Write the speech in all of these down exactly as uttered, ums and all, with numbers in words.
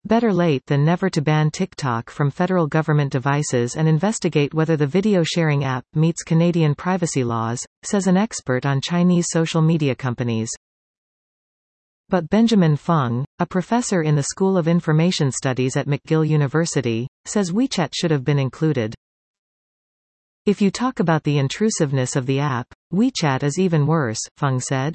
Better late than never to ban TikTok from federal government devices and investigate whether the video-sharing app meets Canadian privacy laws, says an expert on Chinese social media companies. But Benjamin Fung, a professor in the School of Information Studies at McGill University, says WeChat should have been included. If you talk about the intrusiveness of the app, WeChat is even worse, Fung said.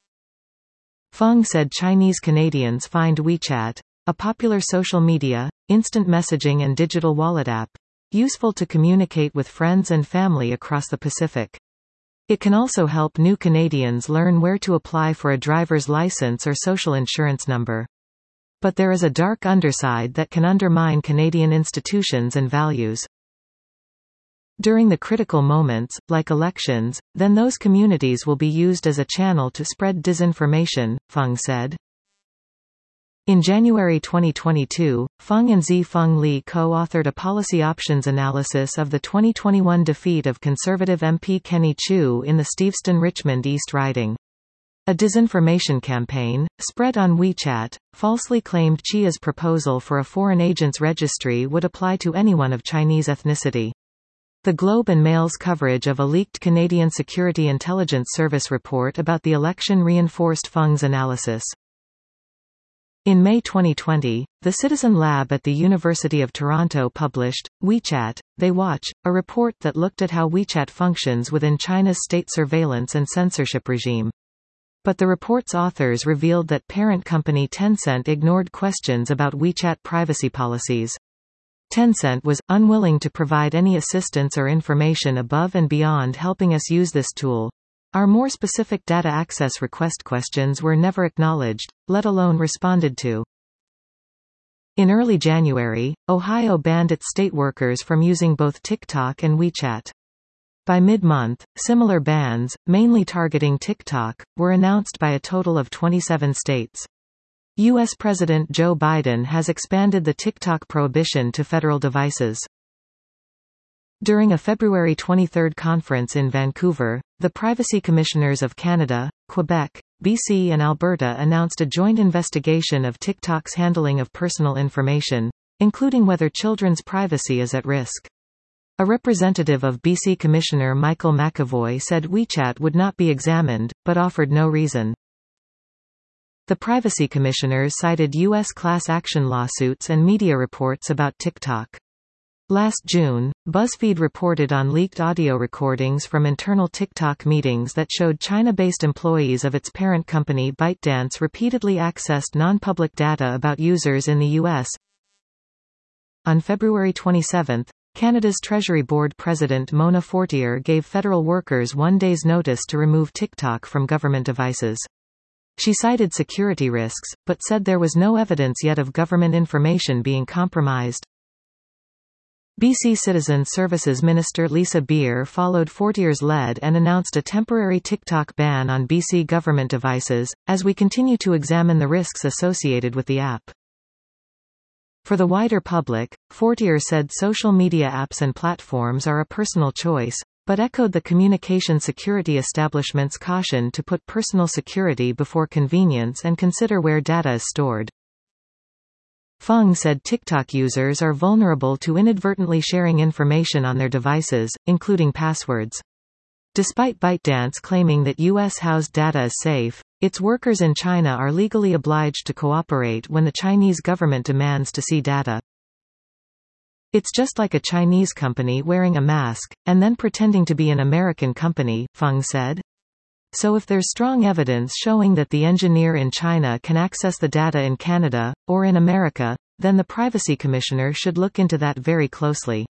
Fung said Chinese Canadians find WeChat, a popular social media, instant messaging and digital wallet app, useful to communicate with friends and family across the Pacific. It can also help new Canadians learn where to apply for a driver's license or social insurance number. But there is a dark underside that can undermine Canadian institutions and values. During the critical moments, like elections, then those communities will be used as a channel to spread disinformation, Fung said. In January twenty twenty-two, Fung and Zhifeng Li co-authored a policy options analysis of the twenty twenty-one defeat of Conservative M P Kenny Chiu in the Steveston-Richmond East riding. A disinformation campaign, spread on WeChat, falsely claimed Chia's proposal for a foreign agents registry would apply to anyone of Chinese ethnicity. The Globe and Mail's coverage of a leaked Canadian Security Intelligence Service report about the election reinforced Fung's analysis. In May twenty twenty, the Citizen Lab at the University of Toronto published, WeChat, They Watch, a report that looked at how WeChat functions within China's state surveillance and censorship regime. But the report's authors revealed that parent company Tencent ignored questions about WeChat privacy policies. Tencent was unwilling to provide any assistance or information above and beyond helping us use this tool. Our more specific data access request questions were never acknowledged, let alone responded to. In early January, Ohio banned its state workers from using both TikTok and WeChat. By mid-month, similar bans, mainly targeting TikTok, were announced by a total of twenty-seven states. U S President Joe Biden has expanded the TikTok prohibition to federal devices. During a February twenty-third conference in Vancouver, the Privacy Commissioners of Canada, Quebec, B C and Alberta announced a joint investigation of TikTok's handling of personal information, including whether children's privacy is at risk. A representative of B C Commissioner Michael McAvoy said WeChat would not be examined, but offered no reason. The Privacy Commissioners cited U S class action lawsuits and media reports about TikTok. Last June, BuzzFeed reported on leaked audio recordings from internal TikTok meetings that showed China-based employees of its parent company ByteDance repeatedly accessed non-public data about users in the U S. On February twenty-seventh, Canada's Treasury Board President Mona Fortier gave federal workers one day's notice to remove TikTok from government devices. She cited security risks, but said there was no evidence yet of government information being compromised. B C Citizen Services Minister Lisa Beer followed Fortier's lead and announced a temporary TikTok ban on B C government devices, as we continue to examine the risks associated with the app. For the wider public, Fortier said social media apps and platforms are a personal choice, but echoed the communication security establishment's caution to put personal security before convenience and consider where data is stored. Fung said TikTok users are vulnerable to inadvertently sharing information on their devices, including passwords. Despite ByteDance claiming that U S-housed data is safe, its workers in China are legally obliged to cooperate when the Chinese government demands to see data. It's just like a Chinese company wearing a mask, and then pretending to be an American company, Fung said. So if there's strong evidence showing that the engineer in China can access the data in Canada, or in America, then the Privacy Commissioner should look into that very closely.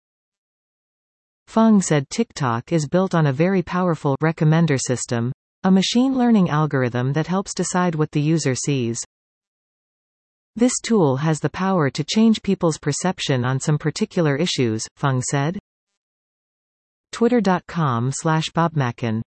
Fung said TikTok is built on a very powerful recommender system, a machine learning algorithm that helps decide what the user sees. This tool has the power to change people's perception on some particular issues, Fung said. Twitter dot com slash Bob Mackin